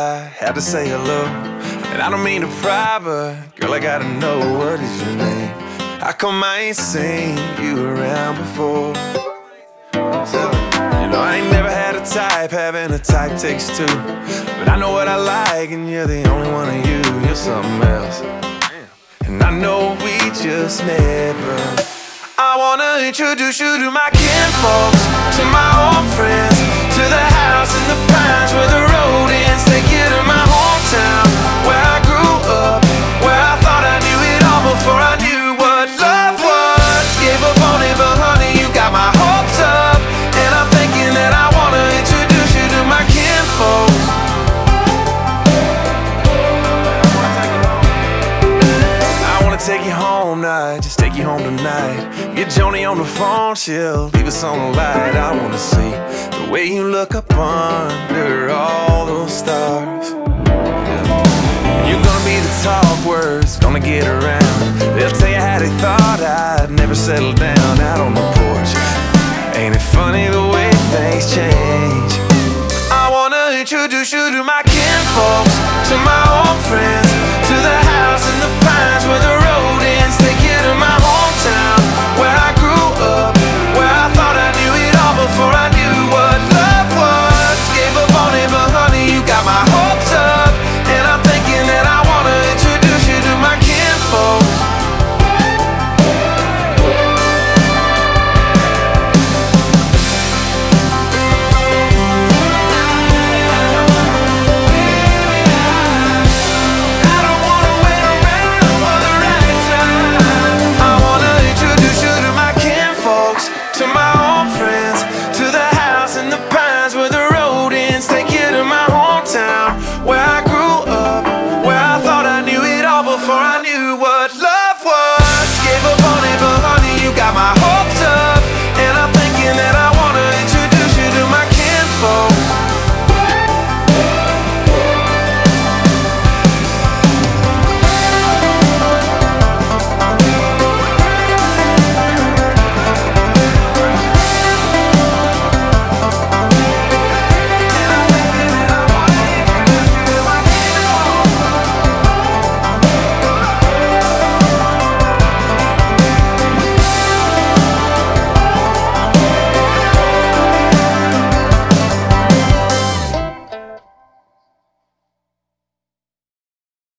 I had to say hello. And I don't mean to pry, but girl, I gotta know, what is your name? How come I ain't seen you around before? So, you know, I ain't never had a type, having a type takes two. But I know what I like, and you're the only one of you. You're something else. And I know we just met, but I wanna introduce you to my kinfolks, to my old friends, to the house in the pines where the road ends. Take you to my hometown, where I grew up, where I thought I knew it all before I knew what love was. Gave up on it, but honey, you got my hopes up. And I'm thinking that I wanna introduce you to my kinfolks. I wanna take you home night, just take you home tonight. Get Joni on the phone, she'll leave us on the light. I wanna see the way you look up under all those stars. You're gonna be the talk words, gonna get around. They'll tell you how they thought I'd never settle down out on the porch. Ain't it funny the way things change? I wanna introduce you to my kinfolks, to my old friends, to the house in the pines where the